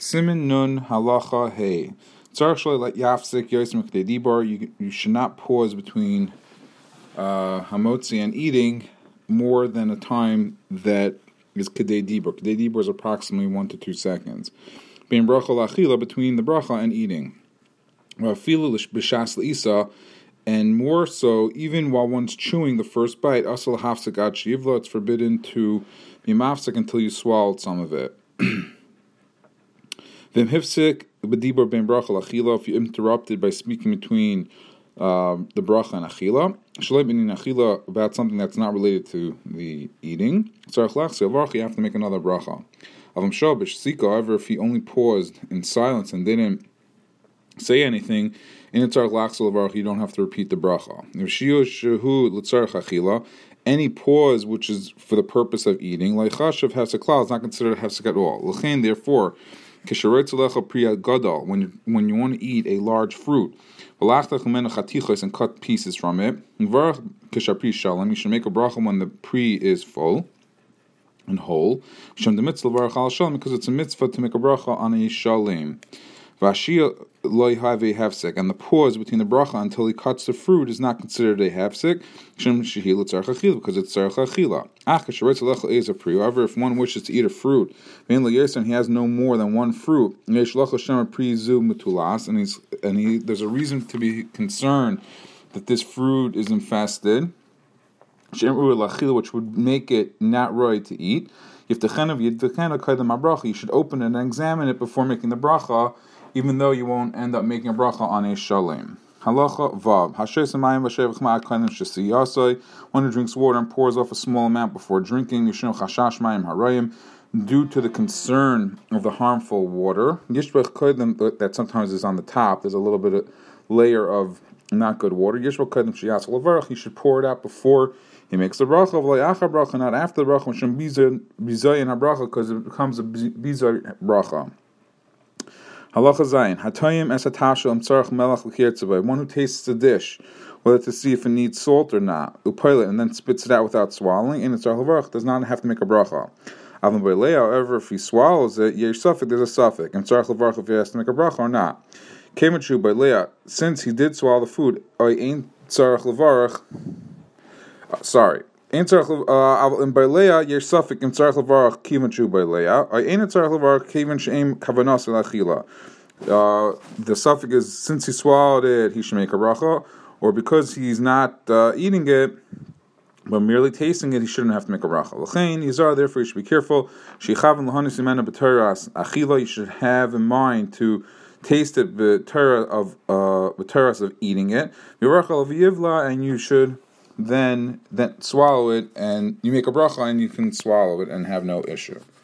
Siman Nun Halacha Hey. You should not pause between hamotzi and eating more than a time that is kedei dibur. Kedei dibur is approximately 1 to 2 seconds. Bein bracha lachila, between the bracha and eating. And more so, even while one's chewing the first bite, asal hafsek ad sheyivla, it's forbidden to be mafsek until you swallowed some of it. If you're interrupted by speaking between the bracha and achila, about something that's not related to the eating, you have to make another bracha. However, if he only paused in silence and didn't say anything, you don't have to repeat the bracha. Any pause which is for the purpose of eating, like chashav hefsek, is not considered a hefsek at all. Therefore, when you want to eat a large fruit, and cut pieces from it, you should make a bracha when the pri is full and whole, because it's a mitzvah to make a bracha on a shalem. And the pause between the bracha until he cuts the fruit is not considered a hefsek, because it's tzarech achila. However, if one wishes to eat a fruit and he has no more than one fruit, and there's a reason to be concerned that this fruit is infested, which would make it not right to eat, you should open it and examine it before making the bracha, even though you won't end up making a bracha on a shalem. Halacha vav. One who drinks water and pours off a small amount before drinking, due to the concern of the harmful water, that sometimes is on the top, there's a little bit of layer of not good water. He should pour it out before he makes the bracha, not after the bracha, because it becomes a bizay bracha. Halacha Zayin. Hatayim es hatasha tzarech melach l'kirtzavay. One who tastes the dish, whether to see if it needs salt or not, upaila, and then spits it out without swallowing, and it's tzarech does not have to make a bracha. However, if he swallows it, yesh suffik, there's a suffik, and tzarech levarach if he has to make a bracha or not. Kemetru by Leah, since he did swallow the food, ain't tzarech levarach. Sorry. In by Leah, yesh suffik in tzarech levarach kivanchu by Leah. Ain't tzarech levarach kivan she'em kavanas elachila. The suffix is, since he swallowed it, he should make a bracha, or because he's not eating it, but merely tasting it, he shouldn't have to make a bracha. L'chein yizar, therefore you should be careful. Shechavan lahanis imena b'teras achila. You should have in mind to taste it b'teras of eating it. V'yirachal v'yivla, and you should then swallow it, and you make a bracha and you can swallow it and have no issue.